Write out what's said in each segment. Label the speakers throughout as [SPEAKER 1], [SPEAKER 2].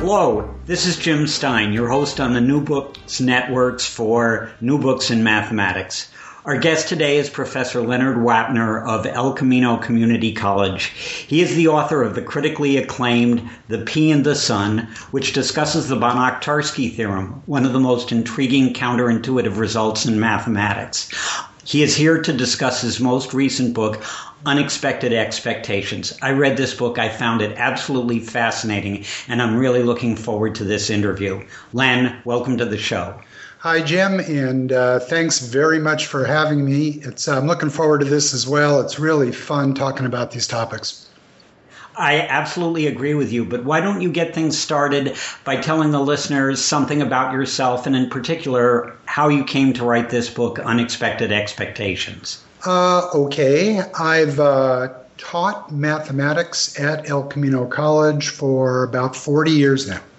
[SPEAKER 1] Hello, this is Jim Stein, your host on the New Books Networks for New Books in Mathematics. Our guest today is Professor Leonard Wapner of El Camino Community College. He is the author of the critically acclaimed The Pea in the Sun, which discusses the Banach-Tarski theorem, one of the most intriguing counterintuitive results in mathematics. He is here to discuss his most recent book, Unexpected Expectations. I read this book. I found it absolutely fascinating, and I'm really looking forward to this interview. Len, welcome to the show.
[SPEAKER 2] Hi, Jim, and thanks very much for having me. I'm looking forward to this as well. It's really fun talking about these topics.
[SPEAKER 1] I absolutely agree with you, but why don't you get things started by telling the listeners something about yourself, and in particular, how you came to write this book, Unexpected Expectations.
[SPEAKER 2] Okay. I've taught mathematics at El Camino College for about 40 years now.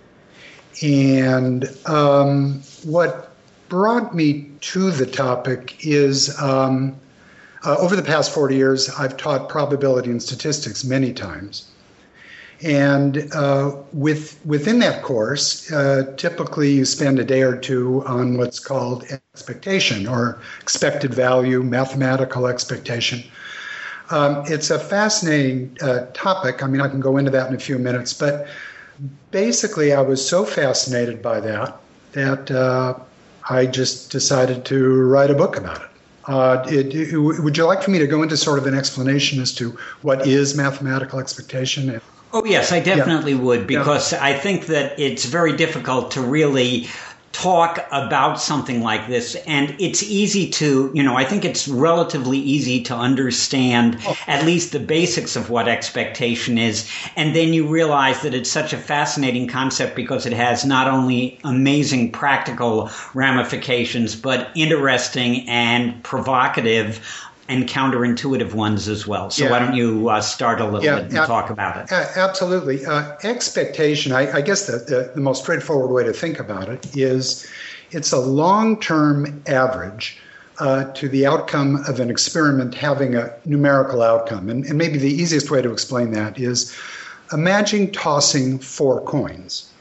[SPEAKER 2] And what brought me to the topic is over the past 40 years, I've taught probability and statistics many times. And within that course, typically you spend a day or two on what's called expectation or expected value, mathematical expectation. It's a fascinating topic. I mean, I can go into that in a few minutes, but basically I was so fascinated by that I just decided to write a book about it. Would you like for me to go into sort of an explanation as to what is mathematical expectation?
[SPEAKER 1] Oh, yes, I definitely would, because I think that it's very difficult to really talk about something like this. And it's easy to, I think it's relatively easy to understand at least the basics of what expectation is. And then you realize that it's such a fascinating concept because it has not only amazing practical ramifications, but interesting and provocative and counterintuitive ones as well. So why don't you start a little bit and talk about it?
[SPEAKER 2] Absolutely. Expectation, I guess the most straightforward way to think about it is it's a long-term average to the outcome of an experiment having a numerical outcome. And maybe the easiest way to explain that is imagine tossing 4 coins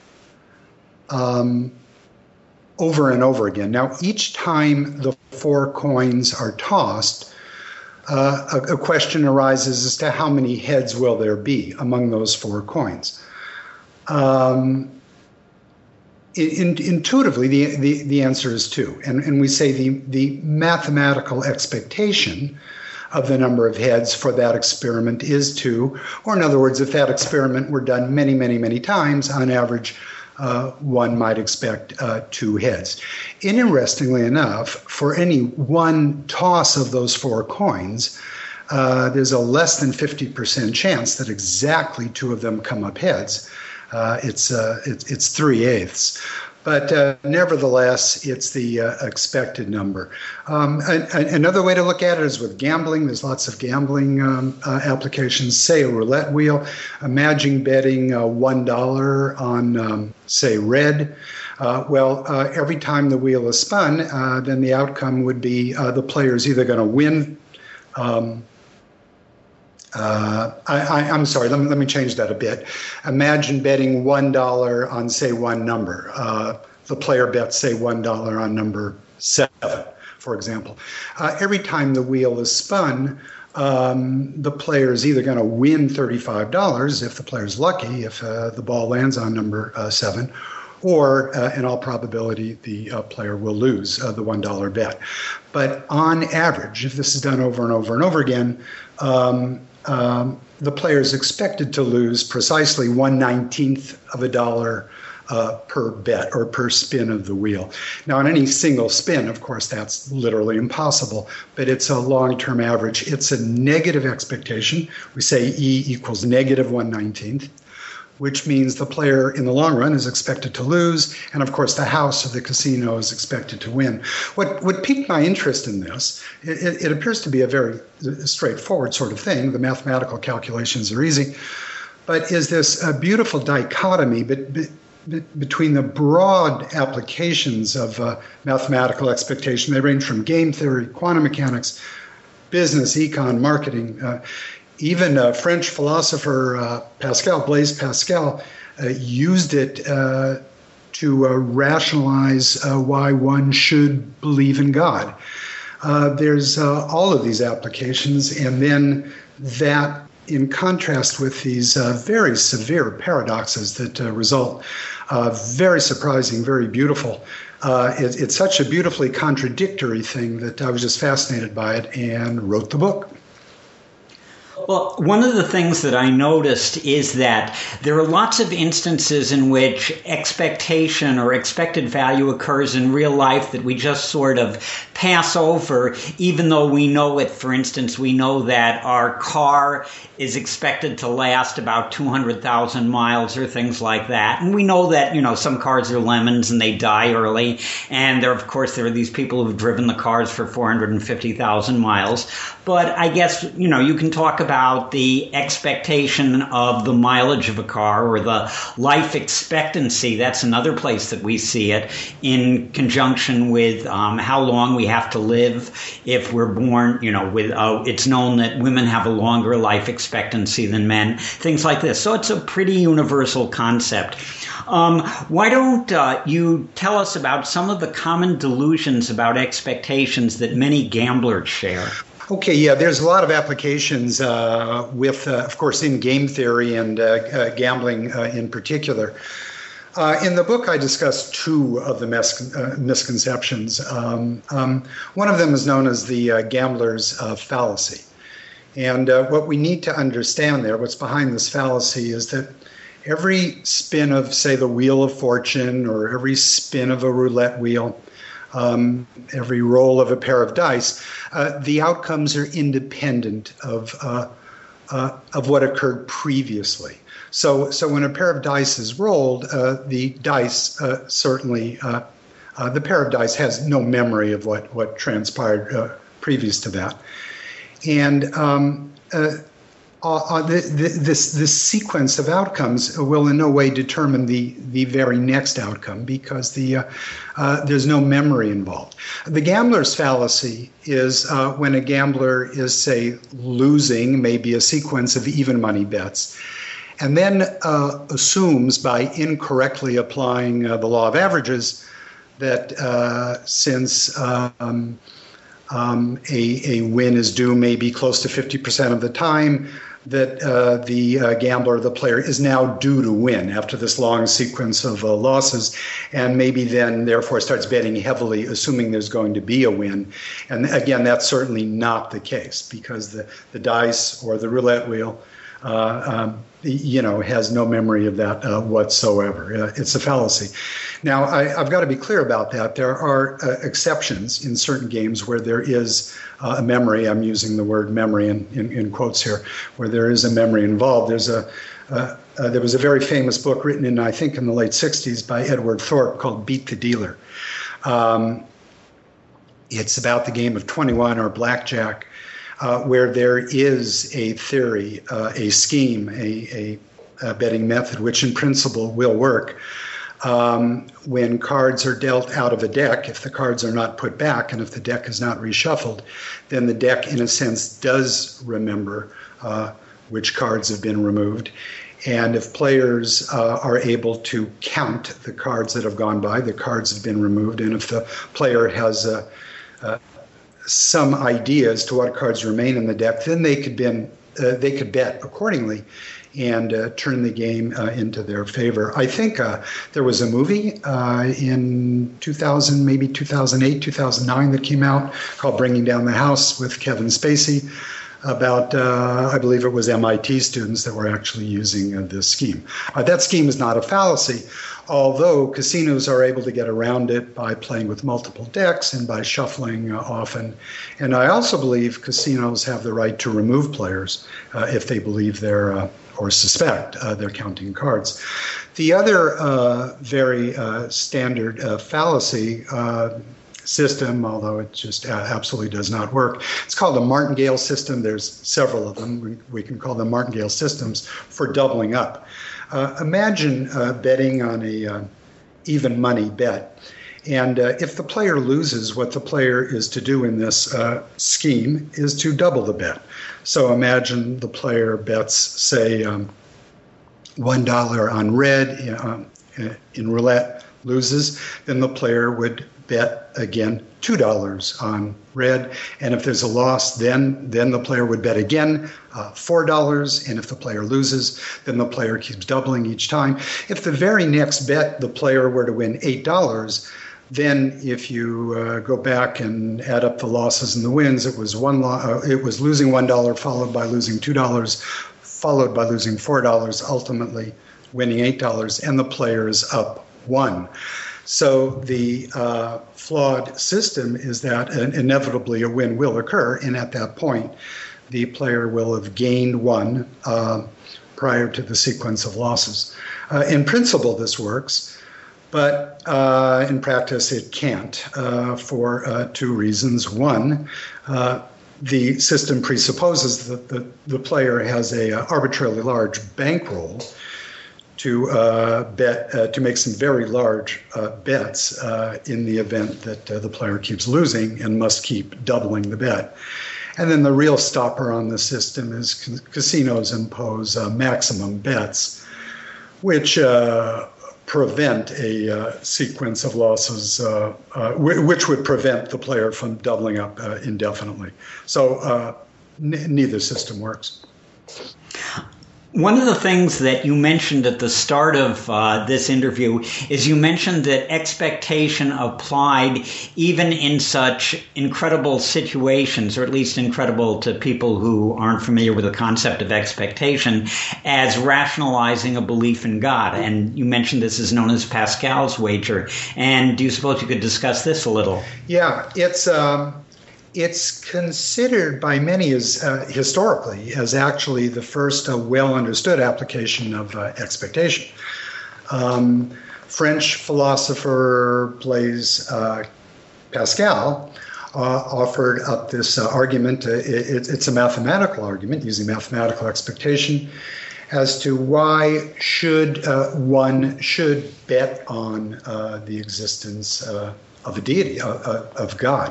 [SPEAKER 2] over and over again. Now, each time the 4 coins are tossed, a question arises as to how many heads will there be among those 4 coins. Intuitively, the answer is 2. And we say the mathematical expectation of the number of heads for that experiment is 2. Or in other words, if that experiment were done many, many, many times, on average, one might expect 2 heads. Interestingly enough, for any one toss of those 4 coins, there's a less than 50% chance that exactly 2 of them come up heads. It's 3/8. But nevertheless, it's the expected number. Another way to look at it is with gambling. There's lots of gambling applications. Say a roulette wheel. Imagine betting $1 on, say, red. Every time the wheel is spun, then the outcome would be the player's either going to win. I'm sorry, let me change that a bit. Imagine betting $1 on, say, one number. The player bets, say, $1 on number 7, for example. Every time the wheel is spun, the player is either going to win $35 if the player's lucky, if the ball lands on number 7, or in all probability, the player will lose the $1 bet. But on average, if this is done over and over and over again, the player is expected to lose precisely 1/19 of a dollar per bet or per spin of the wheel. Now, on any single spin, of course, that's literally impossible, but it's a long-term average. It's a negative expectation. We say E equals negative 1/19, which means the player in the long run is expected to lose, and of course the house or the casino is expected to win. What piqued my interest in this, it appears to be a very straightforward sort of thing. The mathematical calculations are easy, but is this a beautiful dichotomy between the broad applications of mathematical expectation. They range from game theory, quantum mechanics, business, econ, marketing. Even French philosopher Blaise Pascal used it to rationalize why one should believe in God. There's all of these applications, and then that in contrast with these very severe paradoxes that result, very surprising, very beautiful. It's such a beautifully contradictory thing that I was just fascinated by it and wrote the book.
[SPEAKER 1] Well, one of the things that I noticed is that there are lots of instances in which expectation or expected value occurs in real life that we just sort of pass over, even though we know it. For instance, we know that our car is expected to last about 200,000 miles or things like that. And we know that, some cars are lemons and they die early. And there are these people who've driven the cars for 450,000 miles. But I guess, you can talk about the expectation of the mileage of a car or the life expectancy. That's another place that we see it in conjunction with how long we have to live if we're born, it's known that women have a longer life expectancy than men, things like this. So it's a pretty universal concept. Why don't you tell us about some of the common delusions about expectations that many gamblers share?
[SPEAKER 2] Okay, yeah, there's a lot of applications with, of course, in game theory and gambling in particular. In the book, I discuss two of the misconceptions. One of them is known as the gambler's fallacy. And what we need to understand there, what's behind this fallacy, is that every spin of, say, the Wheel of Fortune, or every spin of a roulette wheel, every roll of a pair of dice, the outcomes are independent of what occurred previously. So when a pair of dice is rolled, the dice the pair of dice has no memory of what transpired previous to that. And this sequence of outcomes will in no way determine the very next outcome, because there's no memory involved. The gambler's fallacy is when a gambler is, say, losing maybe a sequence of even money bets, and then assumes by incorrectly applying the law of averages that since a win is due maybe close to 50% of the time, that the gambler, the player, is now due to win after this long sequence of losses, and maybe then therefore starts betting heavily, assuming there's going to be a win. And again, that's certainly not the case, because the dice or the roulette wheel has no memory of that whatsoever. It's a fallacy. Now, I've got to be clear about that. There are exceptions in certain games where there is a memory. I'm using the word memory in quotes here, where there is a memory involved. There was a very famous book written in, I think, in the late 60s by Edward Thorpe called Beat the Dealer. It's about the game of 21 or blackjack, where there is a theory, a scheme, a betting method, which in principle will work. When cards are dealt out of a deck, if the cards are not put back and if the deck is not reshuffled, then the deck, in a sense, does remember which cards have been removed. And if players are able to count the cards that have gone by, the cards have been removed. And if the player has some idea as to what cards remain in the deck, then they could bet accordingly and turn the game into their favor. I think there was a movie in 2000, maybe 2008, 2009 that came out called Bringing Down the House with Kevin Spacey about, I believe it was MIT students that were actually using this scheme. That scheme is not a fallacy, although casinos are able to get around it by playing with multiple decks and by shuffling often. And I also believe casinos have the right to remove players if they believe they're or suspect they're counting cards. The other very standard fallacy system, although it just absolutely does not work, it's called a martingale system. There's several of them. We can call them martingale systems for doubling up. Imagine betting on a even money bet. And if the player loses, what the player is to do in this scheme is to double the bet. So imagine the player bets, say, $1 on red in roulette loses, then the player would bet again $2 on red, and if there's a loss, then the player would bet again $4, and if the player loses, then the player keeps doubling each time. If the very next bet the player were to win $8, then if you go back and add up the losses and the wins, it was losing $1 followed by losing $2 followed by losing $4, ultimately winning $8, and the player is up 1. So the flawed system is that inevitably a win will occur, and at that point, the player will have gained 1 prior to the sequence of losses. In principle, this works, but in practice, it can't for 2 reasons. One, the system presupposes that the player has a arbitrarily large bankroll to bet to make some very large bets in the event that the player keeps losing and must keep doubling the bet. And then the real stopper on the system is casinos impose maximum bets, which prevent a sequence of losses, which would prevent the player from doubling up indefinitely. So neither system works.
[SPEAKER 1] One of the things that you mentioned at the start of this interview is you mentioned that expectation applied even in such incredible situations, or at least incredible to people who aren't familiar with the concept of expectation, as rationalizing a belief in God. And you mentioned this is known as Pascal's wager. And do you suppose you could discuss this a little?
[SPEAKER 2] Yeah, it's considered by many as historically as actually the first well understood application of expectation. French philosopher Blaise Pascal offered up this argument. It's a mathematical argument using mathematical expectation as to why one should bet on the existence of a deity, of God.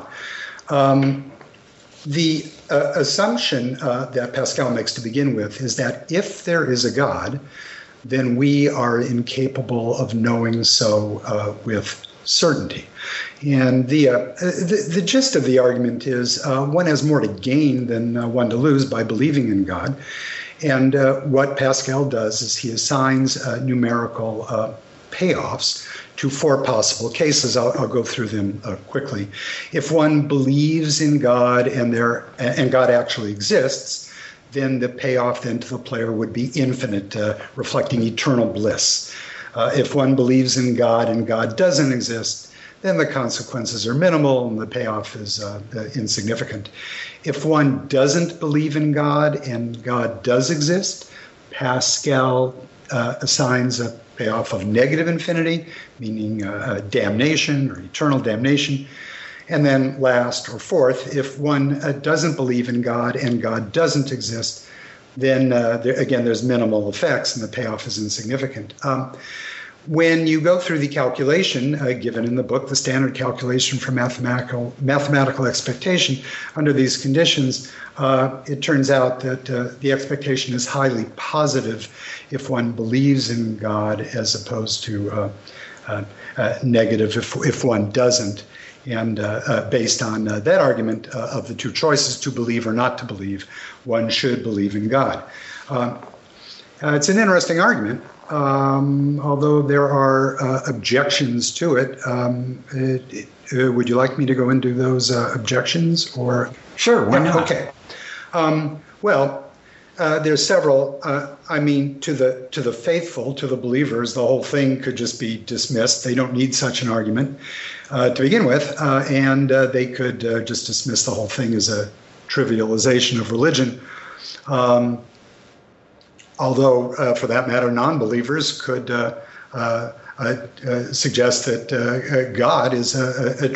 [SPEAKER 2] The assumption that Pascal makes to begin with is that if there is a God, then we are incapable of knowing so with certainty. And the gist of the argument is one has more to gain than one to lose by believing in God. And what Pascal does is he assigns numerical payoffs to 4 possible cases. I'll go through them quickly. If one believes in God and God actually exists, then the payoff then to the player would be infinite, reflecting eternal bliss. If one believes in God and God doesn't exist, then the consequences are minimal and the payoff is insignificant. If one doesn't believe in God and God does exist, Pascal assigns a payoff of negative infinity, meaning damnation or eternal damnation. And then last or fourth, if one doesn't believe in God and God doesn't exist, then again, there's minimal effects and the payoff is insignificant. When you go through the calculation given in the book, the standard calculation for mathematical expectation, under these conditions, it turns out that the expectation is highly positive if one believes in God, as opposed to negative if one doesn't. And based on that argument of the 2 choices, to believe or not to believe, one should believe in God. It's an interesting argument. Although there are objections to it. Would you like me to go into those objections? Or
[SPEAKER 1] sure, why not?
[SPEAKER 2] Okay. There's several. To the faithful, to the believers, the whole thing could just be dismissed. They don't need such an argument to begin with, and they could just dismiss the whole thing as a trivialization of religion. Although, for that matter, non-believers could suggest that God is a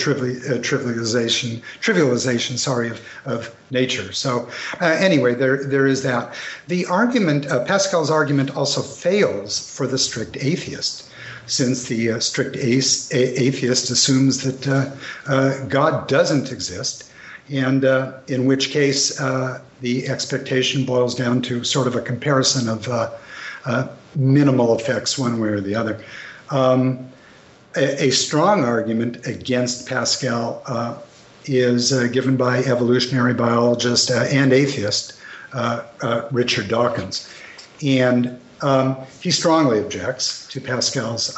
[SPEAKER 2] trivialization, of nature. So anyway, there is that. The argument, Pascal's argument, also fails for the strict atheist, since the strict atheist assumes that God doesn't exist. And in which case, the expectation boils down to sort of a comparison of minimal effects one way or the other. A strong argument against Pascal is given by evolutionary biologist and atheist Richard Dawkins. And he strongly objects to Pascal's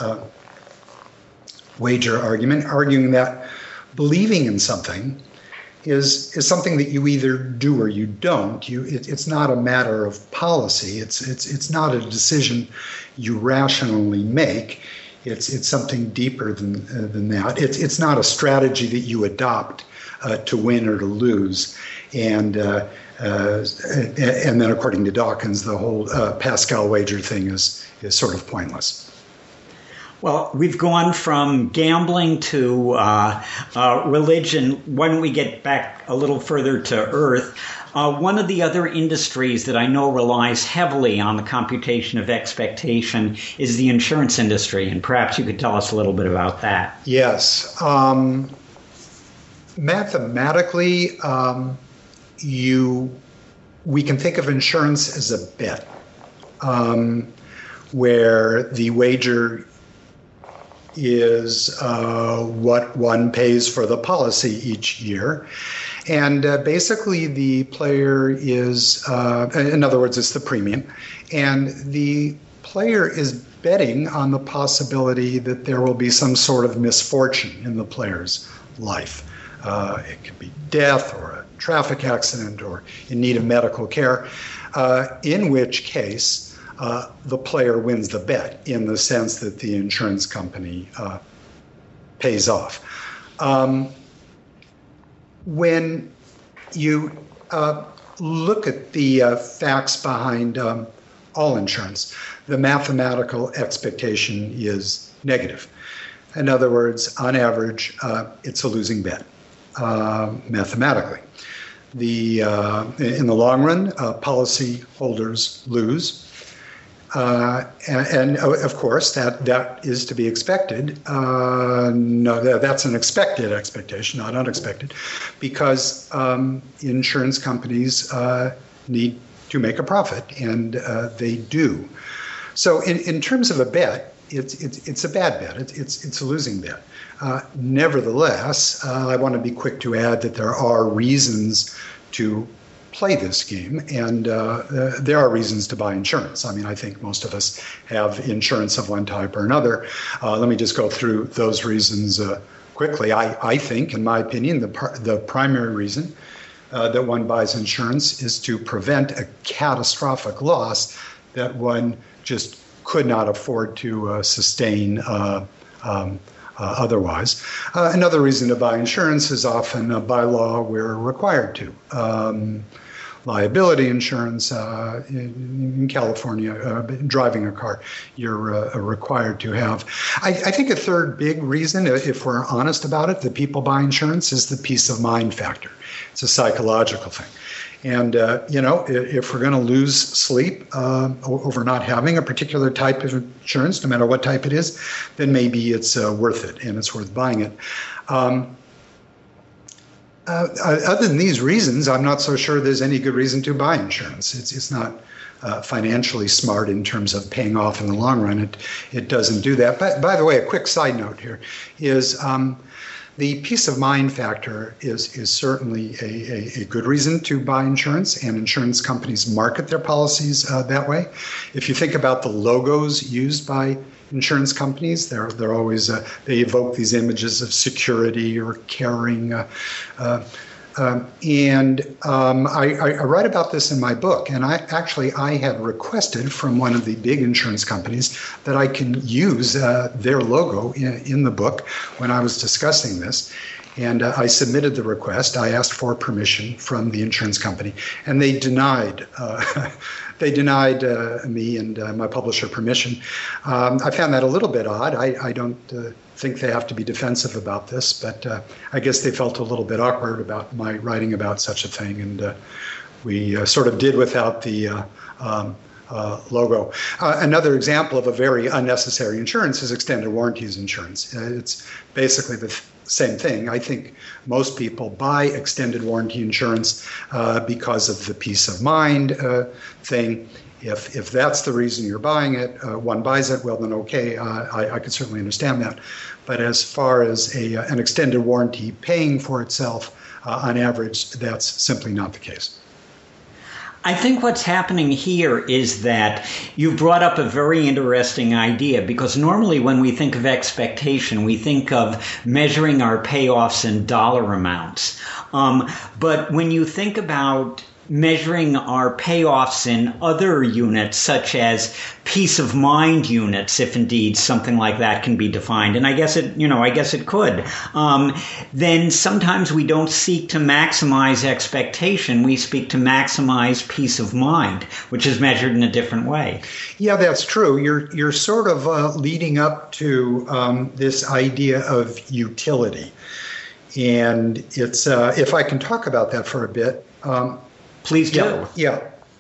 [SPEAKER 2] wager argument, arguing that believing in something is something that you either do or you don't. It's not a matter of policy. It's not a decision you rationally make. It's something deeper than that. It's not a strategy that you adopt to win or to lose. And then, according to Dawkins, the whole Pascal wager thing is sort of pointless.
[SPEAKER 1] Well, we've gone from gambling to religion. Why don't we get back a little further to Earth? One of the other industries that I know relies heavily on the computation of expectation is the insurance industry, and perhaps you could tell us a little bit about that.
[SPEAKER 2] Yes. Mathematically, we can think of insurance as a bet, where the wager is what one pays for the policy each year. And basically the player is, in other words, it's the premium, and the player is betting on the possibility that there will be some sort of misfortune in the player's life. It could be death or a traffic accident or in need of medical care, in which case the player wins the bet in the sense that the insurance company pays off. When you look at the facts behind all insurance, the mathematical expectation is negative. In other words, on average, it's a losing bet mathematically. In the long run, policyholders lose. And of course, that is to be expected. No, that's an expected expectation, not unexpected, because insurance companies need to make a profit, and they do. So, in terms of a bet, it's a bad bet. It's a losing bet. Nevertheless, I want to be quick to add that there are reasons to play this game, and there are reasons to buy insurance. I mean, I think most of us have insurance of one type or another. Let me just go through those reasons quickly. I think, in my opinion, the primary reason that one buys insurance is to prevent a catastrophic loss that one just could not afford to sustain otherwise. Another reason to buy insurance is often by law we're required to. Liability insurance in California, driving a car, you're required to have. I think a third big reason, if we're honest about it, that people buy insurance is the peace of mind factor. It's a psychological thing. And, if we're going to lose sleep over not having a particular type of insurance, no matter what type it is, then maybe it's worth it and it's worth buying it. Other than these reasons, I'm not so sure there's any good reason to buy insurance. It's not financially smart in terms of paying off in the long run. It doesn't do that. But by the way, a quick side note here is the peace of mind factor is certainly a good reason to buy insurance, and insurance companies market their policies that way. If you think about the logos used by insurance companies, they're always they evoke these images of security or caring, and I write about this in my book. And I had requested from one of the big insurance companies that I can use their logo in the book when I was discussing this. And I submitted the request. I asked for permission from the insurance company, and they denied. They denied me and my publisher permission. I found that a little bit odd. I don't think they have to be defensive about this, but I guess they felt a little bit awkward about my writing about such a thing, and we sort of did without the logo. Another example of a very unnecessary insurance is extended warranties insurance. It's basically the same thing. I think most people buy extended warranty insurance because of the peace of mind thing. If that's the reason you're buying it, one buys it, well then okay, I could certainly understand that. But as far as an extended warranty paying for itself, on average, that's simply not the case.
[SPEAKER 1] I think what's happening here is that you brought up a very interesting idea, because normally when we think of expectation, we think of measuring our payoffs in dollar amounts. But when you think about measuring our payoffs in other units, such as peace of mind units, if indeed something like that can be defined, and I guess it could, then sometimes we don't seek to maximize expectation, we seek to maximize peace of mind, which is measured in a different way.
[SPEAKER 2] Yeah, that's true. You're sort of leading up to this idea of utility. And it's, if I can talk about that for a bit.
[SPEAKER 1] Please do.
[SPEAKER 2] Yeah.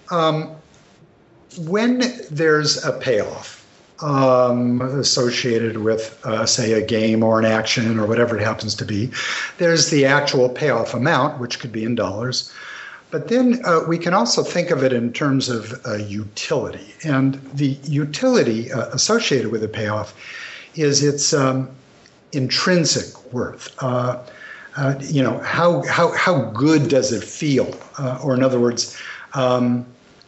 [SPEAKER 2] When there's a payoff associated with, say, a game or an action or whatever it happens to be, there's the actual payoff amount, which could be in dollars. But then we can also think of it in terms of utility. And the utility associated with a payoff is its intrinsic worth. How good does it feel? Or in other words, how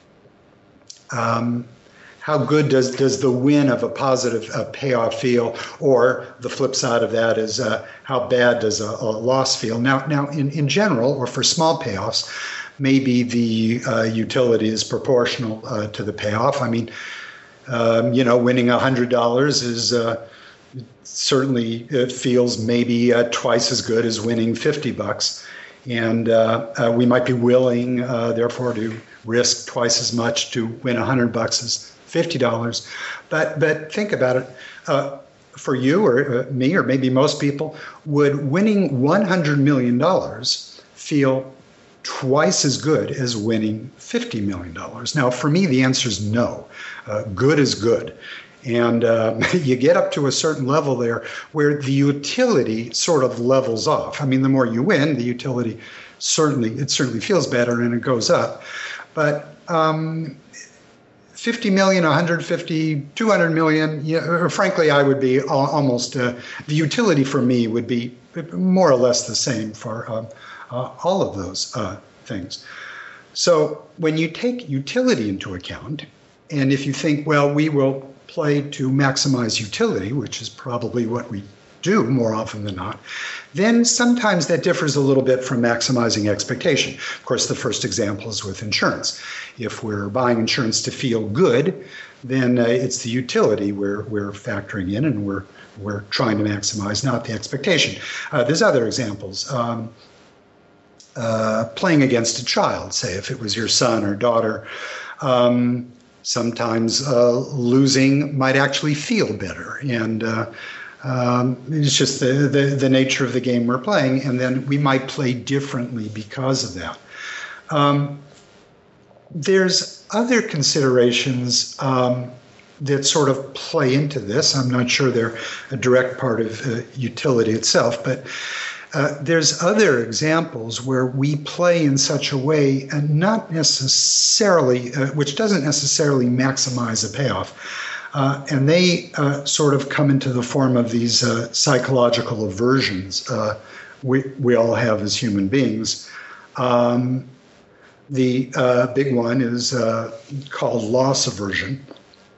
[SPEAKER 2] good does the win of a positive payoff feel? Or the flip side of that is how bad does a loss feel? Now, in general, or for small payoffs, maybe the utility is proportional to the payoff. I mean, winning $100 is certainly it feels maybe twice as good as winning $50, and we might be willing, therefore, to risk twice as much to win $100 as $50. But think about it. For you or me or maybe most people, would winning $100 million feel twice as good as winning $50 million? Now, for me, the answer is no. Good is good. And you get up to a certain level there where the utility sort of levels off. I mean, the more you win, the utility certainly feels better and it goes up. But 50 million, 150, 200 million, frankly, I would be almost, the utility for me would be more or less the same for all of those things. So when you take utility into account, and if you think, well, we will play to maximize utility, which is probably what we do more often than not, then sometimes that differs a little bit from maximizing expectation. Of course, the first example is with insurance. If we're buying insurance to feel good, then it's the utility we're factoring in, and we're trying to maximize, not the expectation. There's other examples. Playing against a child, say if it was your son or daughter, sometimes losing might actually feel better, and it's just the nature of the game we're playing, and then we might play differently because of that. There's other considerations that sort of play into this. I'm not sure they're a direct part of utility itself, but there's other examples where we play in such a way, and not necessarily, which doesn't necessarily maximize a payoff. And they sort of come into the form of these psychological aversions we all have as human beings. The big one is called loss aversion.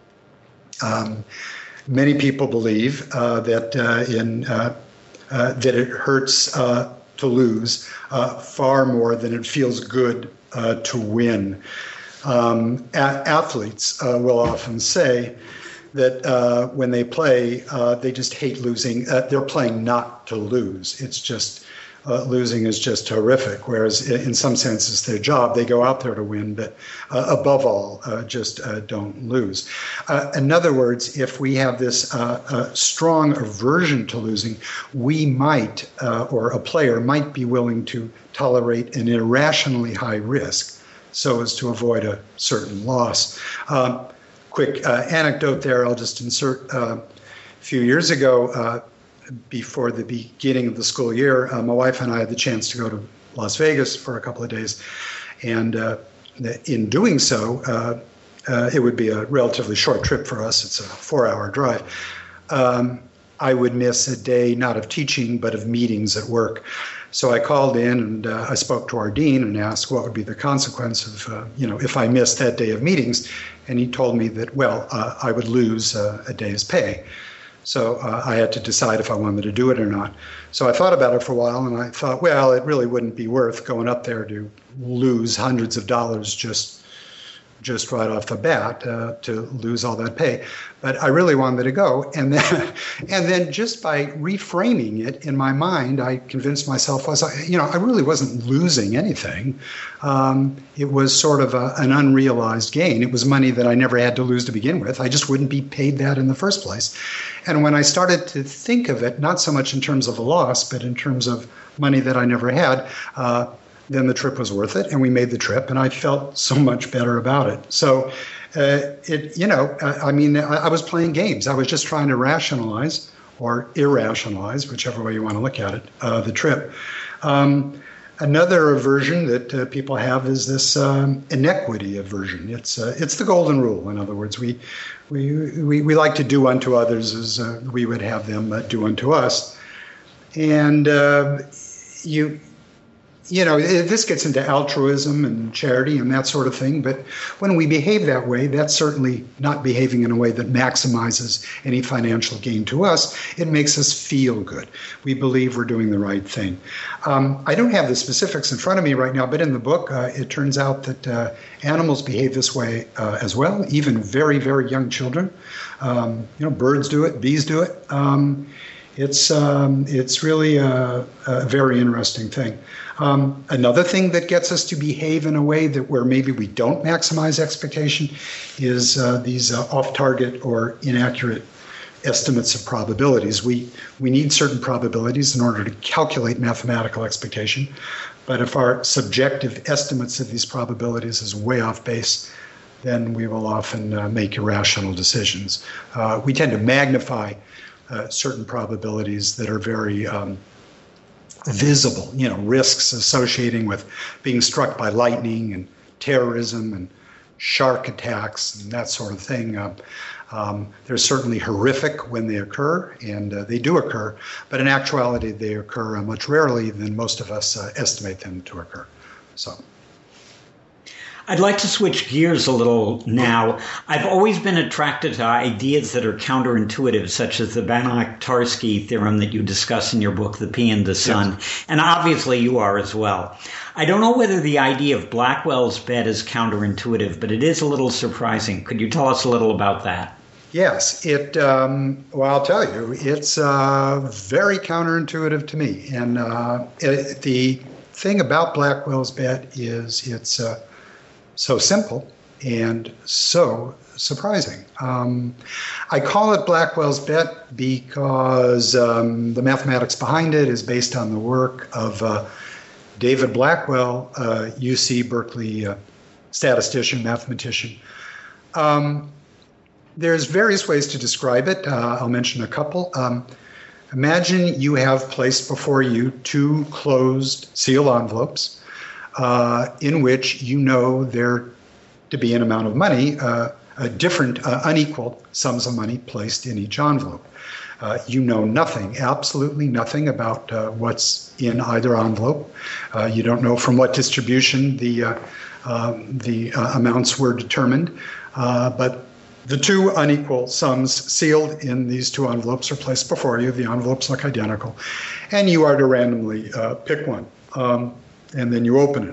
[SPEAKER 2] Many people believe that that it hurts to lose far more than it feels good to win. Athletes will often say that when they play, they just hate losing. They're playing not to lose. It's just losing is just horrific, whereas in some sense it's their job. They go out there to win, but above all, just don't lose. In other words, if we have this strong aversion to losing, we might, or a player might be willing to tolerate an irrationally high risk so as to avoid a certain loss. Quick anecdote there, I'll just insert. A few years ago, before the beginning of the school year, my wife and I had the chance to go to Las Vegas for a couple of days. And in doing so, it would be a relatively short trip for us. It's a 4-hour drive. I would miss a day not of teaching but of meetings at work. So I called in and I spoke to our dean and asked what would be the consequence of, if I missed that day of meetings. And he told me that, I would lose a day's pay. So I had to decide if I wanted to do it or not. So I thought about it for a while and I thought, it really wouldn't be worth going up there to lose hundreds of dollars just right off the bat to lose all that pay. But I really wanted to go. And then just by reframing it in my mind, I convinced myself, I really wasn't losing anything. It was sort of an unrealized gain. It was money that I never had to lose to begin with. I just wouldn't be paid that in the first place. And when I started to think of it, not so much in terms of a loss, but in terms of money that I never had, then the trip was worth it, and we made the trip, and I felt so much better about it. So, I was playing games. I was just trying to rationalize or irrationalize, whichever way you want to look at it, the trip. Another aversion that people have is this inequity aversion. It's the golden rule. In other words, we like to do unto others as we would have them do unto us, and this gets into altruism and charity and that sort of thing. But when we behave that way, that's certainly not behaving in a way that maximizes any financial gain to us. It makes us feel good. We believe we're doing the right thing. I don't have the specifics in front of me right now, but in the book, it turns out that animals behave this way as well, even very, very young children. Birds do it, bees do it. It's really a very interesting thing. Another thing that gets us to behave in a way where maybe we don't maximize expectation is these off-target or inaccurate estimates of probabilities. We need certain probabilities in order to calculate mathematical expectation, but if our subjective estimates of these probabilities is way off base, then we will often make irrational decisions. We tend to magnify certain probabilities that are very visible, risks associating with being struck by lightning and terrorism and shark attacks and that sort of thing. They're certainly horrific when they occur, and they do occur, but in actuality they occur much rarely than most of us estimate them to occur. So.
[SPEAKER 1] I'd like to switch gears a little now. I've always been attracted to ideas that are counterintuitive, such as the Banach-Tarski theorem that you discuss in your book, The Pea in the Sun, yes. And obviously you are as well. I don't know whether the idea of Blackwell's bet is counterintuitive, but it is a little surprising. Could you tell us a little about that?
[SPEAKER 2] Yes, I'll tell you, it's very counterintuitive to me. And the thing about Blackwell's bet is it's so simple and so surprising. I call it Blackwell's bet because the mathematics behind it is based on the work of David Blackwell, UC Berkeley statistician, mathematician. There's various ways to describe it. I'll mention a couple. Imagine you have placed before you two closed sealed envelopes in which you know there to be an amount of money, different unequal sums of money placed in each envelope. You know nothing, absolutely nothing about what's in either envelope. You don't know from what distribution the amounts were determined, but the two unequal sums sealed in these two envelopes are placed before you. The envelopes look identical, and you are to randomly pick one. And then you open it.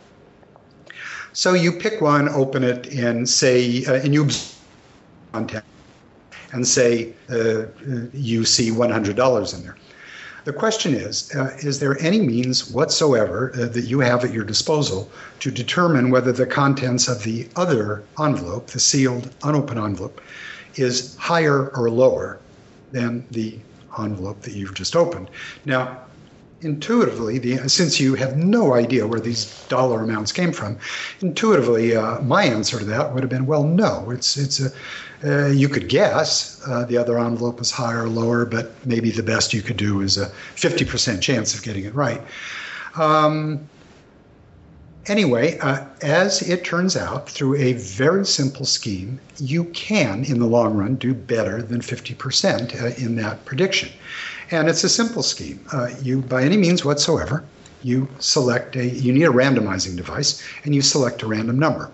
[SPEAKER 2] So you pick one, open it, and say, and you content, and say you see $100 in there. The question is there any means whatsoever that you have at your disposal to determine whether the contents of the other envelope, the sealed, unopened envelope, is higher or lower than the envelope that you've just opened? Now, intuitively, since you have no idea where these dollar amounts came from, intuitively, my answer to that would have been, well, no. You could guess the other envelope is higher or lower, but maybe the best you could do is a 50% chance of getting it right. Anyway, as it turns out, through a very simple scheme, you can, in the long run, do better than 50% in that prediction. And it's a simple scheme. You, by any means whatsoever, you need a randomizing device, and you select a random number.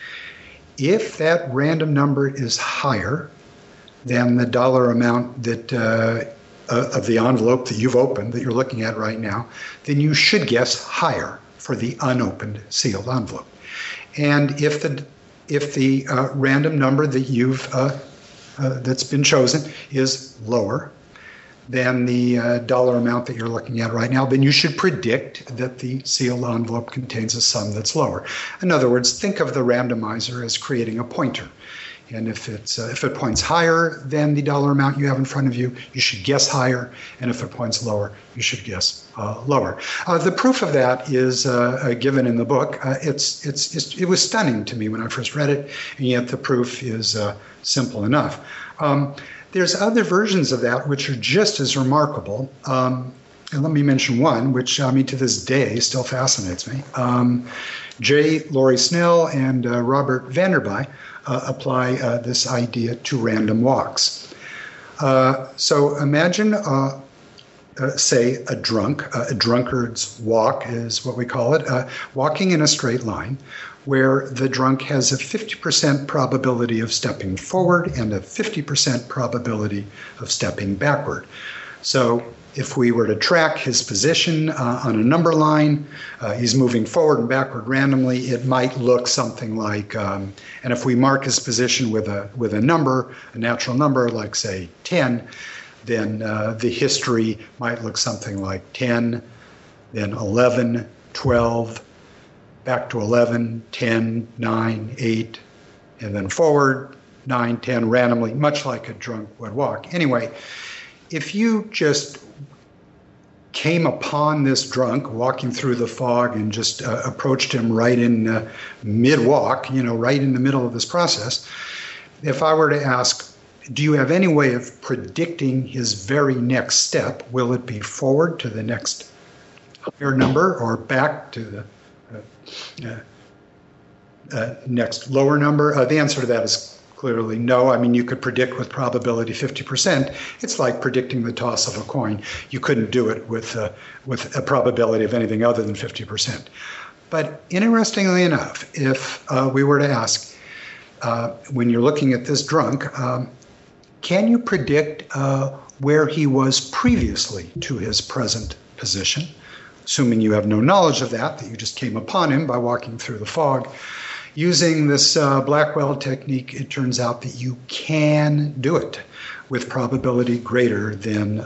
[SPEAKER 2] If that random number is higher than the dollar amount that of the envelope that you've opened, that you're looking at right now, then you should guess higher for the unopened sealed envelope. And if the random number that you've that's been chosen is lower than the dollar amount that you're looking at right now, then you should predict that the sealed envelope contains a sum that's lower. In other words, think of the randomizer as creating a pointer. And if it points higher than the dollar amount you have in front of you, you should guess higher. And if it points lower, you should guess lower. The proof of that is given in the book. It was stunning to me when I first read it, and yet the proof is simple enough. There's other versions of that which are just as remarkable. And let me mention one, which, to this day still fascinates me. J. Laurie Snell and Robert Vanderby apply this idea to random walks. So imagine, say, a drunkard's walk is what we call it, walking in a straight line, where the drunk has a 50% probability of stepping forward and a 50% probability of stepping backward. So if we were to track his position on a number line, he's moving forward and backward randomly, it might look something like, and if we mark his position with a number, a natural number, like say 10, then the history might look something like 10, then 11, 12, back to 11, 10, 9, 8, and then forward, 9, 10, randomly, much like a drunk would walk. Anyway, if you just came upon this drunk walking through the fog and just approached him right in mid-walk, right in the middle of this process, if I were to ask, do you have any way of predicting his very next step? Will it be forward to the next higher number or back to the next lower number? The answer to that is clearly no. You could predict with probability 50%. It's like predicting the toss of a coin. You couldn't do it with a probability of anything other than 50%. But interestingly enough, if we were to ask, when you're looking at this drunk, can you predict where he was previously to his present position? Assuming you have no knowledge of that you just came upon him by walking through the fog. Using this Blackwell technique, it turns out that you can do it with probability greater than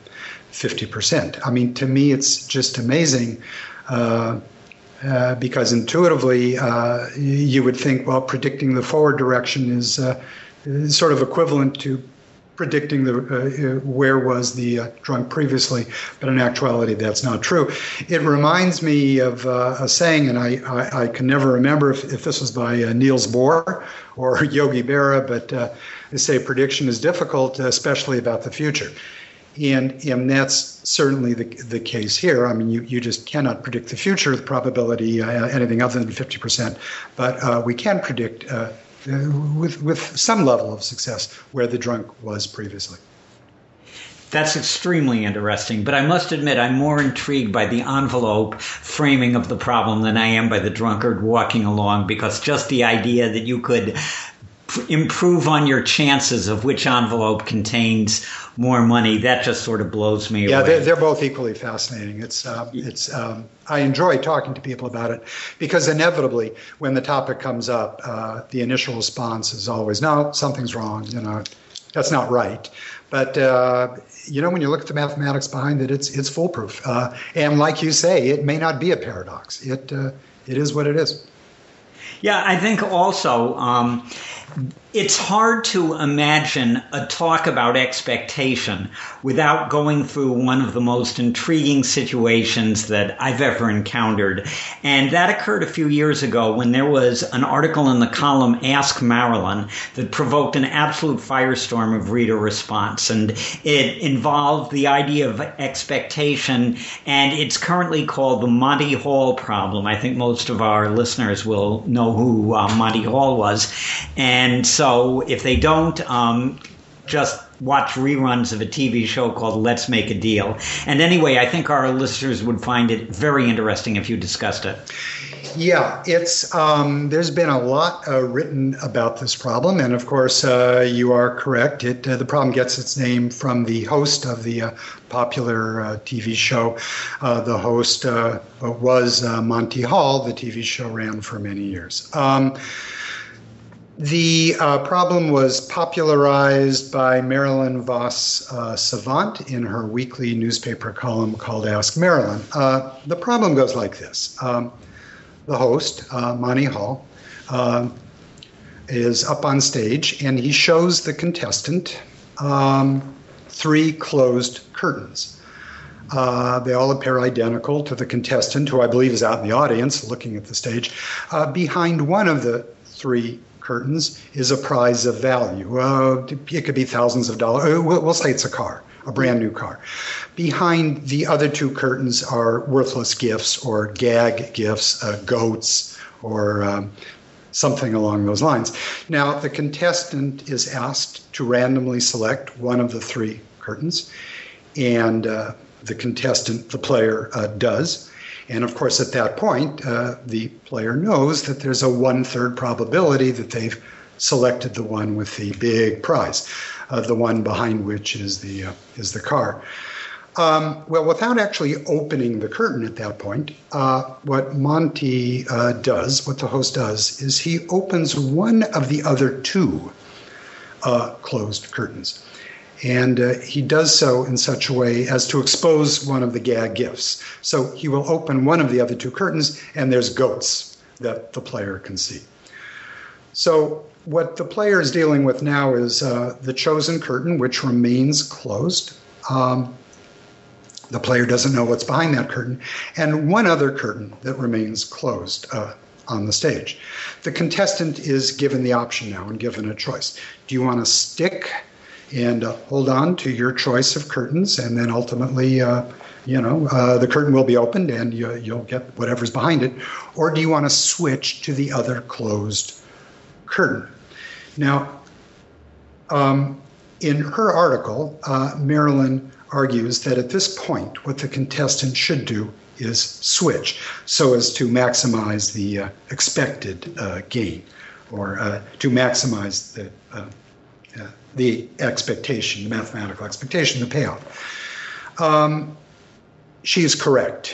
[SPEAKER 2] 50%. To me, it's just amazing because intuitively you would think, well, predicting the forward direction is sort of equivalent to predicting where was the drunk previously, but in actuality that's not true. It reminds me of a saying, and I can never remember if this was by Niels Bohr or Yogi Berra, but they say prediction is difficult, especially about the future. And that's certainly the case here. You just cannot predict the future with probability anything other than 50%, but we can predict with some level of success where the drunk was previously.
[SPEAKER 1] That's extremely interesting, but I must admit I'm more intrigued by the envelope framing of the problem than I am by the drunkard walking along, because just the idea that you could improve on your chances of which envelope contains more money, that just sort of blows me away.
[SPEAKER 2] Yeah, they're both equally fascinating. I enjoy talking to people about it because inevitably when the topic comes up, the initial response is always, no, something's wrong, that's not right. But when you look at the mathematics behind it, it's foolproof. And like you say, it may not be a paradox. It is what it is.
[SPEAKER 1] Yeah, I think also It's hard to imagine a talk about expectation without going through one of the most intriguing situations that I've ever encountered. And that occurred a few years ago when there was an article in the column Ask Marilyn that provoked an absolute firestorm of reader response. And it involved the idea of expectation, and it's currently called the Monty Hall problem. I think most of our listeners will know who Monty Hall was. And so if they don't, just watch reruns of a TV show called Let's Make a Deal. And anyway, I think our listeners would find it very interesting if you discussed it.
[SPEAKER 2] Yeah, it's there's been a lot written about this problem, and of course, you are correct. The problem gets its name from the host of the popular TV show. The host was Monty Hall. The TV show ran for many years. The problem was popularized by Marilyn Vos Savant in her weekly newspaper column called Ask Marilyn. The problem goes like this. The host, Monty Hall, is up on stage and he shows the contestant 3 closed curtains. They all appear identical to the contestant, who I believe is out in the audience looking at the stage. Behind one of the 3 curtains is a prize of value. It could be thousands of dollars. We'll say it's a car, a brand new car. Behind the other 2 curtains are worthless gifts or gag gifts, goats or something along those lines. Now, the contestant is asked to randomly select one of the 3 curtains, and the contestant, the player, does. And of course, at that point, the player knows that there's a 1/3 probability that they've selected the one with the big prize, the one behind which is the car. Well, without actually opening the curtain at that point, what Monty does, what the host does, is he opens one of the other 2 closed curtains. And he does so in such a way as to expose one of the gag gifts. So he will open one of the other 2 curtains, and there's goats that the player can see. So what the player is dealing with now is the chosen curtain, which remains closed. The player doesn't know what's behind that curtain, and one other curtain that remains closed on the stage. The contestant is given the option now and given a choice. Do you want to stick and hold on to your choice of curtains, and then ultimately, the curtain will be opened and you'll get whatever's behind it, or do you want to switch to the other closed curtain? Now, in her article, Marilyn argues that at this point, what the contestant should do is switch so as to maximize the expected gain, or to maximize the expectation, the mathematical expectation, the payoff. She is correct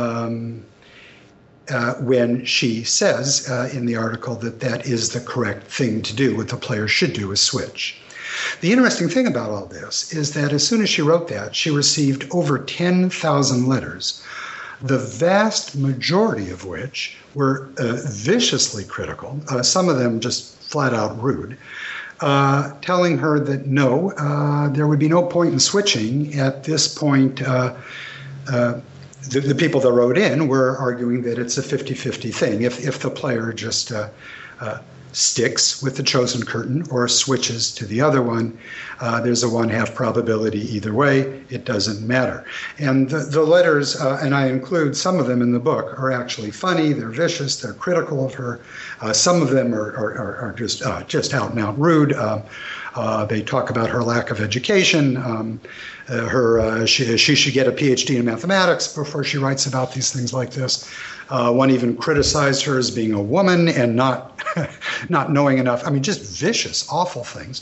[SPEAKER 2] when she says in the article that is the correct thing to do. What the player should do is switch. The interesting thing about all this is that as soon as she wrote that, she received over 10,000 letters, the vast majority of which were viciously critical, some of them just flat out rude, telling her that no, there would be no point in switching. At this point, the people that wrote in were arguing that it's a 50-50 thing. If the player just sticks with the chosen curtain or switches to the other one, there's a 1/2 probability either way. It doesn't matter. And the letters, and I include some of them in the book, are actually funny. They're vicious. They're critical of her. Some of them are just out and out rude. They talk about her lack of education. She should get a PhD in mathematics before she writes about these things like this. One even criticized her as being a woman and not not knowing enough. I mean, just vicious, awful things.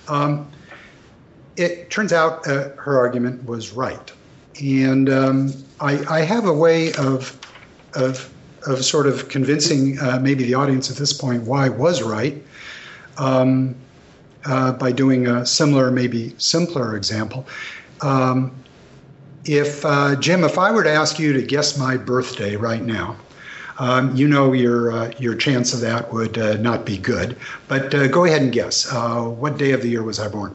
[SPEAKER 2] It turns out her argument was right, and I have a way of sort of convincing maybe the audience at this point why I was right. By doing a similar, maybe simpler example. Jim, if I were to ask you to guess my birthday right now, Your chance of that would not be good. But go ahead and guess. What day of the year was I born?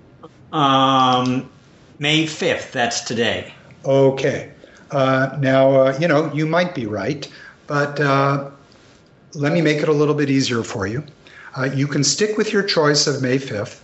[SPEAKER 1] May 5th. That's today.
[SPEAKER 2] Okay. Now, you might be right, but let me make it a little bit easier for you. You can stick with your choice of May 5th,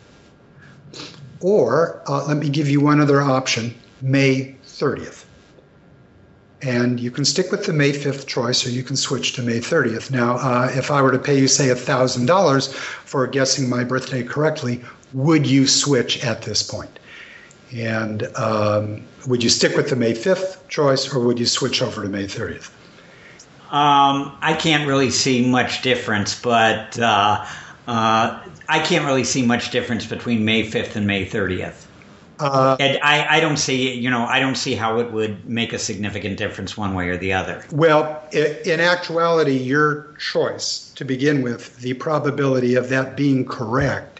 [SPEAKER 2] or let me give you one other option, May 30th. And you can stick with the May 5th choice, or you can switch to May 30th. Now, if I were to pay you, say, $1,000 for guessing my birthday correctly, would you switch at this point? And would you stick with the May 5th choice, or would you switch over to May 30th?
[SPEAKER 1] I can't really see much difference, but I can't really see much difference between May 5th and May 30th. And I don't see how it would make a significant difference one way or the other.
[SPEAKER 2] Well, in actuality, your choice to begin with, the probability of that being correct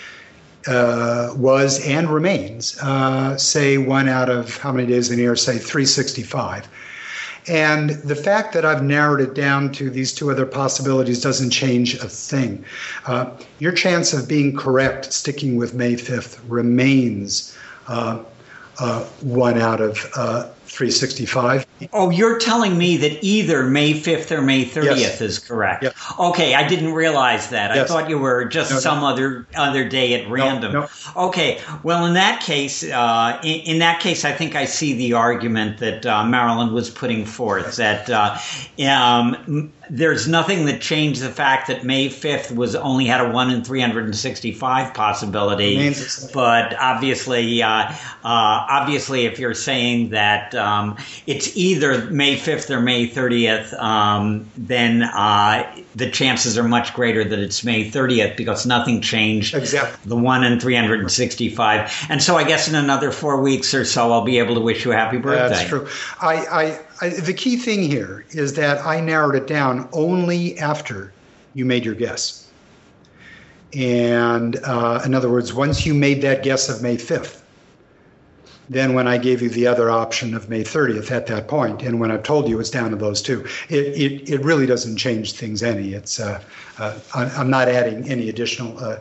[SPEAKER 2] was and remains, say, 1 out of how many days in the year, say 365. And the fact that I've narrowed it down to these two other possibilities doesn't change a thing. Your chance of being correct, sticking with May 5th, remains 1 out of 365.
[SPEAKER 1] Oh, you're telling me that either May 5th or May 30th is correct.
[SPEAKER 2] Yes.
[SPEAKER 1] Okay, I didn't realize that.
[SPEAKER 2] Yes.
[SPEAKER 1] I thought you were just other day at random.
[SPEAKER 2] No.
[SPEAKER 1] Okay, well, in that case, I think I see the argument that Marilyn was putting forth, that there's nothing that changed the fact that May 5th only had a 1 in 365 possibility. But obviously, if you're saying that it's either May 5th or May 30th, then the chances are much greater that it's May 30th because nothing changed.
[SPEAKER 2] Exactly.
[SPEAKER 1] The 1 in 365. And so I guess in another 4 weeks or so, I'll be able to wish you a happy birthday.
[SPEAKER 2] That's true. The key thing here is that I narrowed it down only after you made your guess. And in other words, once you made that guess of May 5th, then when I gave you the other option of May 30th at that point, and when I told you it's down to those two, it really doesn't change things any. It's I'm not adding any additional.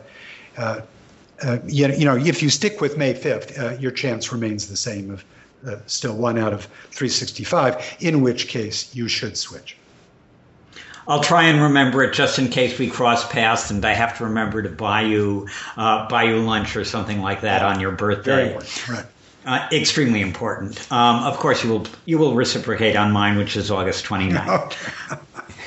[SPEAKER 2] If you stick with May 5th, your chance remains the same of still 1 out of 365. In which case, you should switch.
[SPEAKER 1] I'll try and remember it just in case we cross paths and I have to remember to buy you lunch or something like that on your birthday.
[SPEAKER 2] Very important. Right.
[SPEAKER 1] Extremely important. Of course, you will reciprocate on mine, which is August 29th.
[SPEAKER 2] Okay.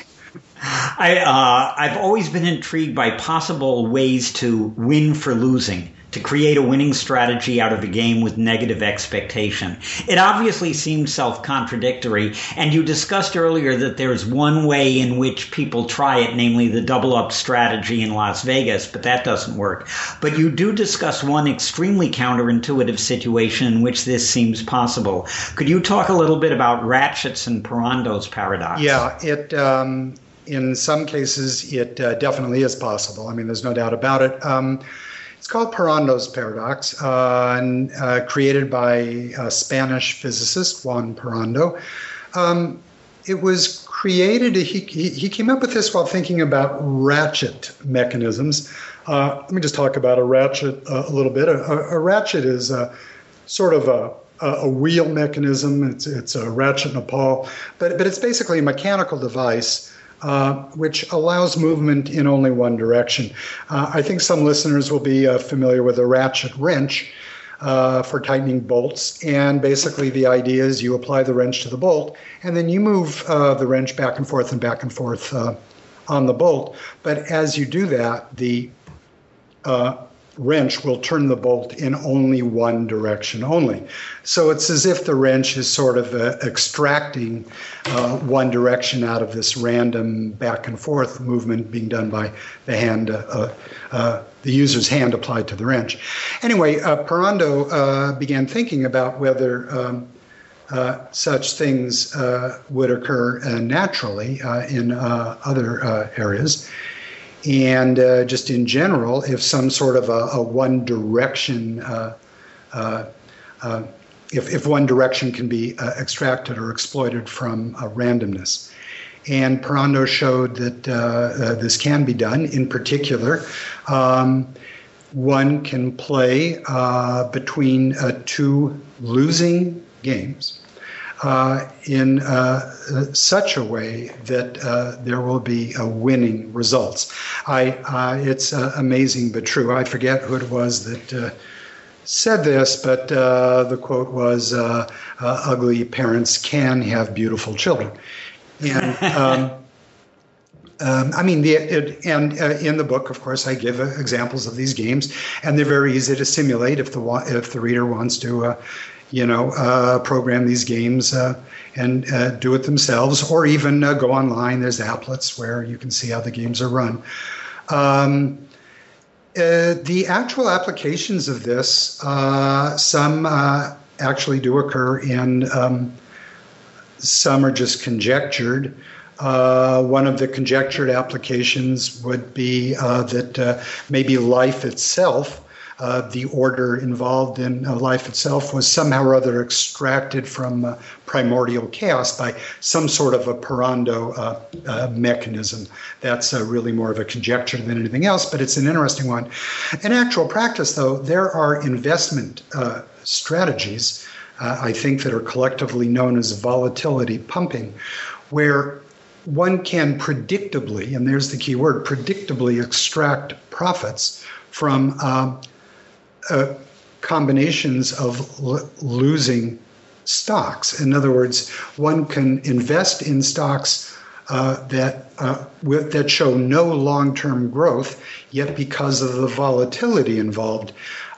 [SPEAKER 1] I've always been intrigued by possible ways to win for losing, to create a winning strategy out of a game with negative expectation. It obviously seems self-contradictory, and you discussed earlier that there's one way in which people try it, namely the double-up strategy in Las Vegas, but that doesn't work. But you do discuss one extremely counterintuitive situation in which this seems possible. Could you talk a little bit about Ratchett's and Parando's paradox?
[SPEAKER 2] Yeah, in some cases, it definitely is possible. I mean, there's no doubt about it. It's called Parando's paradox, created by a Spanish physicist, Juan Parando. It was created, he came up with this while thinking about ratchet mechanisms. Let me just talk about a ratchet a little bit. A ratchet is sort of a wheel mechanism. It's a ratchet and a pawl, but it's basically a mechanical device which allows movement in only one direction. I think some listeners will be familiar with a ratchet wrench for tightening bolts. And basically the idea is you apply the wrench to the bolt, and then you move the wrench back and forth on the bolt. But as you do that, the wrench will turn the bolt in only one direction only. So it's as if the wrench is sort of extracting one direction out of this random back and forth movement being done by the hand, the user's hand applied to the wrench. Anyway, Parando began thinking about whether such things would occur naturally in other areas. And just in general, if some sort of a one direction, if one direction can be extracted or exploited from randomness. And Parando showed that this can be done. In particular, one can play between two losing games in such a way that there will be winning results. It's amazing but true. I forget who it was that said this, but the quote was, ugly parents can have beautiful children. And in the book, of course, I give examples of these games, and they're very easy to simulate if the reader wants to, program these games and do it themselves, or even go online. There's applets where you can see how the games are run. The actual applications of this, some actually do occur in. Some are just conjectured. One of the conjectured applications would be that maybe life itself, the order involved in life itself, was somehow or other extracted from primordial chaos by some sort of a Parando mechanism. That's really more of a conjecture than anything else, but it's an interesting one. In actual practice, though, there are investment strategies, I think, that are collectively known as volatility pumping, where one can predictably, and there's the key word, predictably extract profits from combinations of losing stocks. In other words, one can invest in stocks that show no long-term growth, yet because of the volatility involved,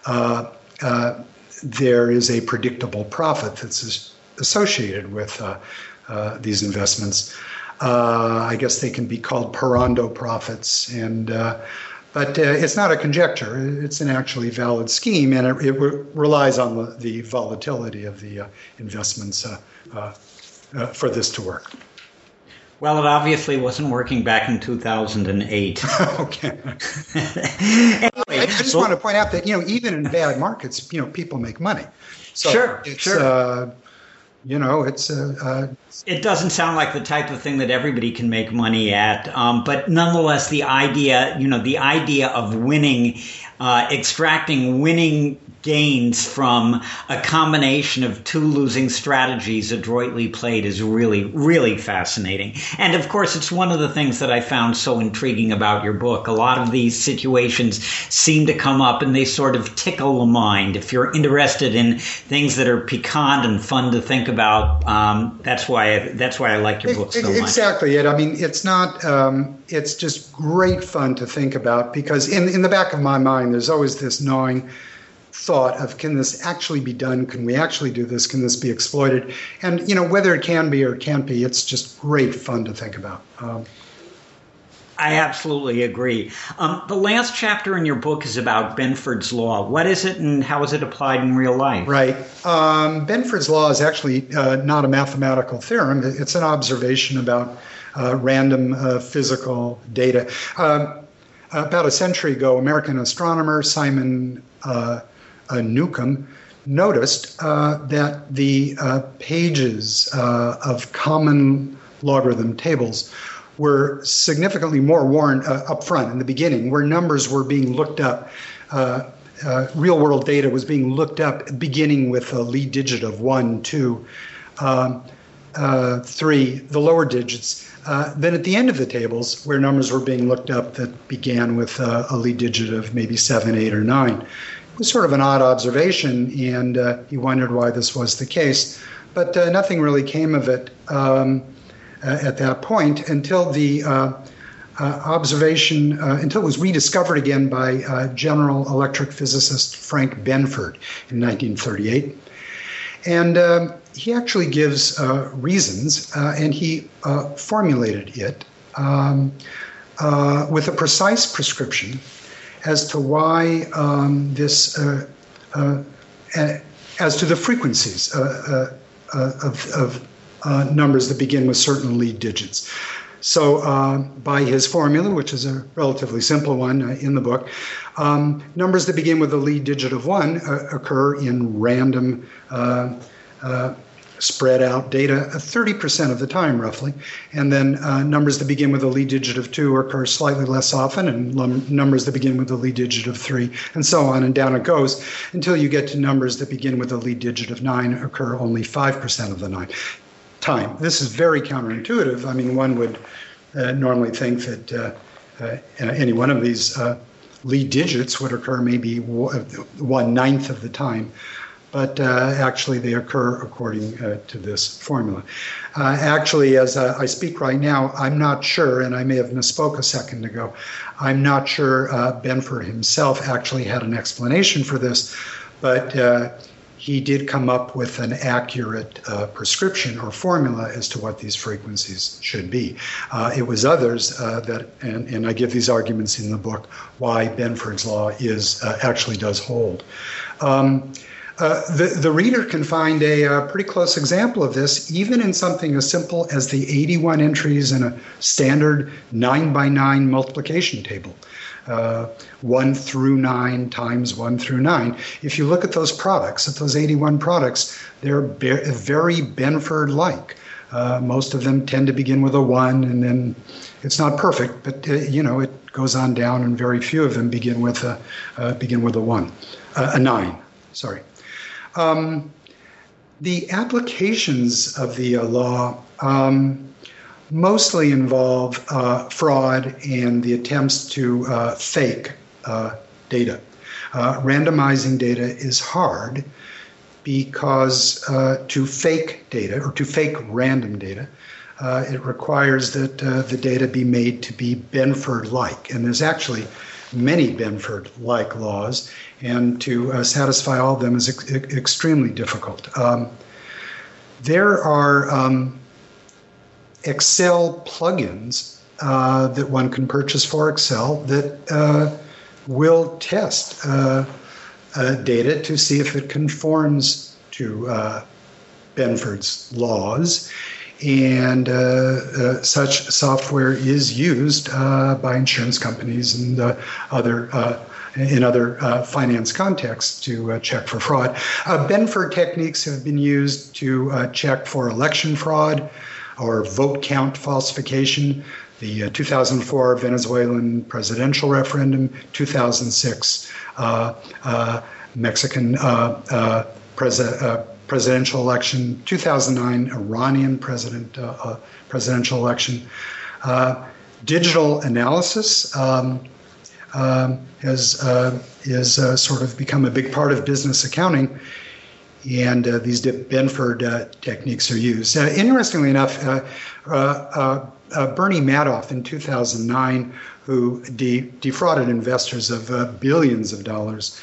[SPEAKER 2] there is a predictable profit that's associated with these investments. I guess they can be called Parando profits, but it's not a conjecture. It's an actually valid scheme, and it relies on the volatility of the investments for this to work.
[SPEAKER 1] Well, it obviously wasn't working back in 2008.
[SPEAKER 2] Okay. Anyway, I just want to point out that, even in bad markets, people make money. So
[SPEAKER 1] sure.
[SPEAKER 2] It
[SPEAKER 1] doesn't sound like the type of thing that everybody can make money at, but nonetheless, the idea of winning, extracting winning gains from a combination of two losing strategies adroitly played is really, really fascinating. And of course, it's one of the things that I found so intriguing about your book. A lot of these situations seem to come up and they sort of tickle the mind. If you're interested in things that are piquant and fun to think about, that's why I like your book so much.
[SPEAKER 2] Exactly. It's not, it's just great fun to think about, because in the back of my mind, there's always this gnawing thought of, can this actually be done? Can we actually do this? Can this be exploited? And, whether it can be or can't be, it's just great fun to think about.
[SPEAKER 1] I absolutely agree. The last chapter in your book is about Benford's Law. What is it and how is it applied in real life?
[SPEAKER 2] Right. Benford's Law is actually not a mathematical theorem. It's an observation about random physical data. About a century ago, American astronomer Simon Newcomb noticed that the pages of common logarithm tables were significantly more worn up front in the beginning, where numbers were being looked up. Real world data was being looked up beginning with a lead digit of 1, 2, 3, the lower digits. Then at the end of the tables, where numbers were being looked up that began with a lead digit of maybe 7, 8, or 9. It was sort of an odd observation, and he wondered why this was the case. But nothing really came of it at that point until the until it was rediscovered again by General Electric physicist Frank Benford in 1938. And he actually gives reasons, and he formulated it with a precise prescription as to why as to the frequencies of numbers that begin with certain lead digits. So by his formula, which is a relatively simple one in the book, numbers that begin with a lead digit of 1 occur in random spread out data 30% of the time, roughly. And then numbers that begin with a lead digit of 2 occur slightly less often, and numbers that begin with a lead digit of 3, and so on, and down it goes, until you get to numbers that begin with a lead digit of 9 occur only 5% of the time. This is very counterintuitive. I mean, one would normally think that any one of these lead digits would occur maybe 1/9 of the time. But actually they occur according to this formula. Actually, as I speak right now, I'm not sure, and I may have misspoke a second ago, I'm not sure Benford himself actually had an explanation for this, but he did come up with an accurate prescription or formula as to what these frequencies should be. It was others that, and I give these arguments in the book, why Benford's law actually does hold. The reader can find a pretty close example of this, even in something as simple as the 81 entries in a standard 9x9 multiplication table. 1 through 9 times 1 through 9. If you look at those products, at those 81 products, they're very Benford-like. Most of them tend to begin with a 1, and then it's not perfect, but it goes on down, and very few of them begin with a 9. Sorry. The applications of the law mostly involve fraud and the attempts to fake data. Randomizing data is hard because to fake data, or to fake random data, it requires that the data be made to be Benford-like. And there's actually many Benford-like laws, and to satisfy all of them is extremely difficult. There are Excel plugins that one can purchase for Excel that will test data to see if it conforms to Benford's laws. And such software is used by insurance companies and in other finance contexts to check for fraud. Benford techniques have been used to check for election fraud or vote count falsification, the 2004 Venezuelan presidential referendum, 2006 Mexican presidential election, 2009 Iranian presidential election. Digital analysis is sort of become a big part of business accounting, and these Benford techniques are used. Interestingly enough, Bernie Madoff in 2009, who defrauded investors of billions of dollars,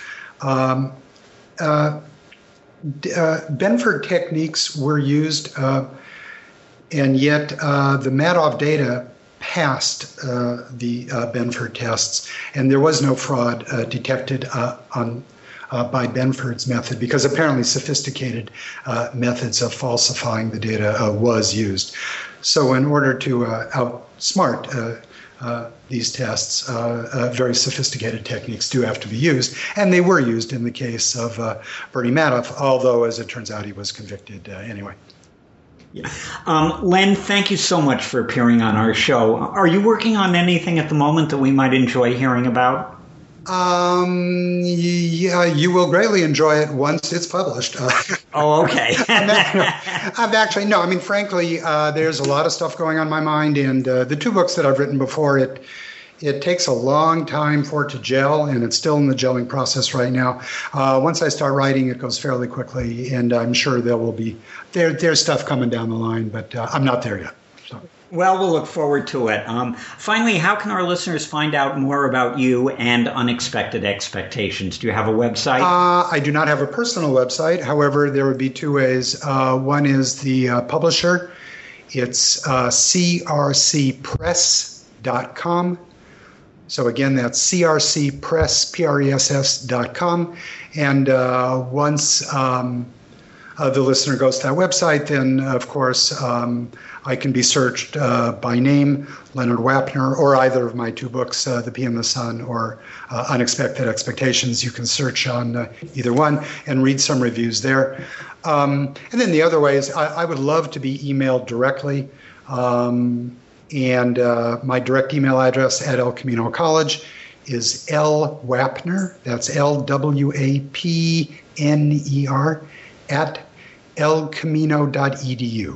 [SPEAKER 2] Benford techniques were used, and yet the Madoff data passed the Benford tests, and there was no fraud detected by Benford's method, because apparently sophisticated methods of falsifying the data was used. So in order to outsmart these tests, very sophisticated techniques do have to be used, and they were used in the case of Bernie Madoff, although, as it turns out, he was convicted anyway.
[SPEAKER 1] Yeah. Len, thank you so much for appearing on our show. Are you working on anything at the moment that we might enjoy hearing about?
[SPEAKER 2] Yeah, you will greatly enjoy it once it's published.
[SPEAKER 1] Oh, okay.
[SPEAKER 2] Frankly, there's a lot of stuff going on in my mind, and the 2 books that I've written before, it takes a long time for it to gel, and it's still in the gelling process right now. Once I start writing, it goes fairly quickly, and I'm sure there's stuff coming down the line, but I'm not there yet. So.
[SPEAKER 1] Well, we'll look forward to it. Finally, how can our listeners find out more about you and Unexpected Expectations? Do you have a website?
[SPEAKER 2] I do not have a personal website. However, there would be 2 ways. One is the publisher. It's crcpress.com. So again, that's crcpress.com. And once the listener goes to that website, then, of course, I can be searched by name, Leonard Wapner, or either of my two books, The Bee and the Sun or Unexpected Expectations. You can search on either one and read some reviews there. And then the other way is I would love to be emailed directly. And my direct email address at El Camino College is lwapner, that's LWAPNER, at elcamino.edu,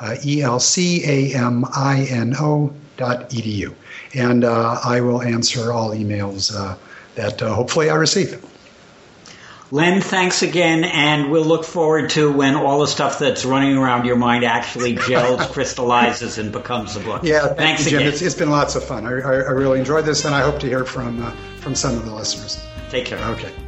[SPEAKER 2] ELCAMINO.edu. And I will answer all emails that hopefully I receive.
[SPEAKER 1] Len, thanks again, and we'll look forward to when all the stuff that's running around your mind actually gels, crystallizes, and becomes a book.
[SPEAKER 2] Yeah,
[SPEAKER 1] thanks
[SPEAKER 2] you, Jim.
[SPEAKER 1] again.
[SPEAKER 2] It's been lots of fun. I really enjoyed this, and I hope to hear from some of the listeners.
[SPEAKER 1] Take care.
[SPEAKER 2] Okay.